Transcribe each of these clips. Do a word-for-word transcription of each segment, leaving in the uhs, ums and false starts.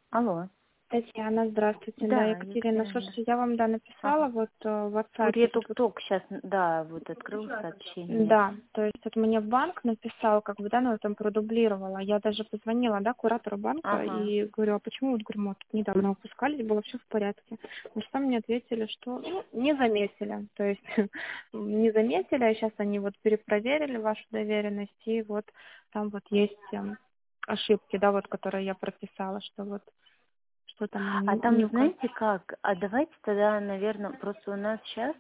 Алло. Татьяна, здравствуйте. Да, Да, Екатерина, Екатерина. слушайте, я вам, да, написала Ага. вот э, в Вот WhatsApp. я Тут вот, только-только сейчас, да, вот открыл сообщение. да, то есть вот мне банк написал, как бы, да, ну, там продублировала. Я даже позвонила, да, куратору банка Ага. и говорю, а почему, вот, говорю, мы тут недавно выпускались, было все в порядке. На что мне ответили, что, ну, не заметили. То есть не заметили, а сейчас они вот перепроверили вашу доверенность, и вот там вот есть эм, ошибки, да, вот, которые я прописала, что вот что там А они не там, указывают. знаете как, а давайте тогда, наверное, просто у нас сейчас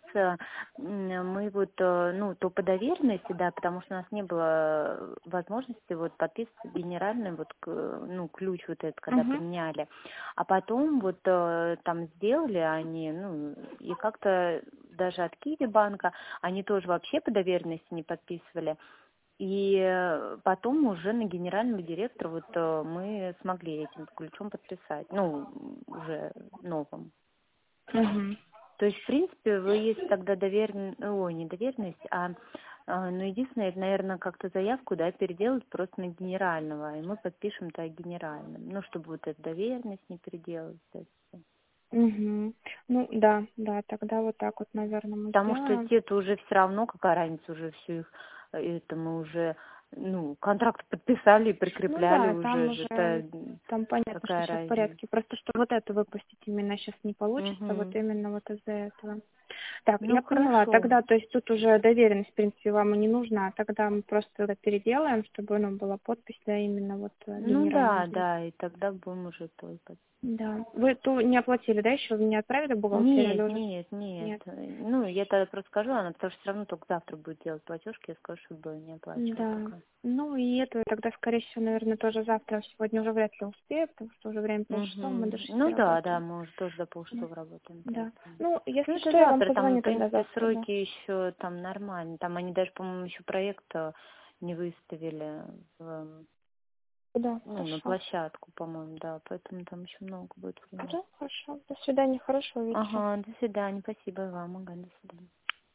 мы вот, э, ну, то по доверенности, да, потому что у нас не было возможности вот подписывать генеральный вот, к- ну, ключ вот этот, когда Угу. поменяли. А потом вот э, там сделали они, ну, и как-то даже от Киви банка, они тоже вообще по доверенности не подписывали. И э, потом уже на генерального директора вот э, мы смогли этим ключом подписать, ну, уже новым. Угу. То есть, в принципе, вы если тогда доверенность, ой, не доверенность, а, а, ну, единственное, это, наверное, как-то заявку, да, переделать просто на генерального, и мы подпишем-то генеральным, ну, чтобы вот эту доверенность не переделать. то есть, э. Угу. Ну да, да, тогда вот так вот, наверное, мы Потому что сделаем. те-то уже все равно, какая разница, уже все их, э, это мы уже, ну, контракт подписали и Ну прикрепляли да, там уже же, уже это там понятно, что какая все в разница. порядке. Просто что вот это выпустить именно сейчас не получится, вот Угу. именно вот из-за этого. Так, Ну, я поняла. хорошо. Тогда, то есть тут уже доверенность, в принципе, вам и не нужна. Тогда мы просто это переделаем, чтобы, ну, была подпись, да, именно вот э, Ну, генерального да, директора. да, и тогда будем уже только. Да. Вы ту не оплатили, да, еще? Вы не отправили в бухгалтерию или Нет, уже? нет, нет. Нет. Ну, я тогда просто скажу, она, потому что все равно только завтра будет делать платежки, я скажу, чтобы не оплачивала Да. пока. Ну и это тогда, скорее всего, наверное, тоже завтра. Сегодня уже вряд ли успею, потому что уже время полшестого, мы до Угу. шести Ну да, да, работаем. мы уже тоже до Да. полшестого работаем, Да. поэтому. Ну, Ну, если это что, я вам завтра, там, в позвоню тогда принципе, завтра, да. сроки еще там нормальные. Там они даже, по-моему, еще проект э, не выставили в, Да, ну, на хорошо. площадку, по-моему, да, поэтому там еще много будет времени. Да, хорошо. До свидания, хорошего вечера. Ага, до свидания, спасибо и вам, ага, до свидания.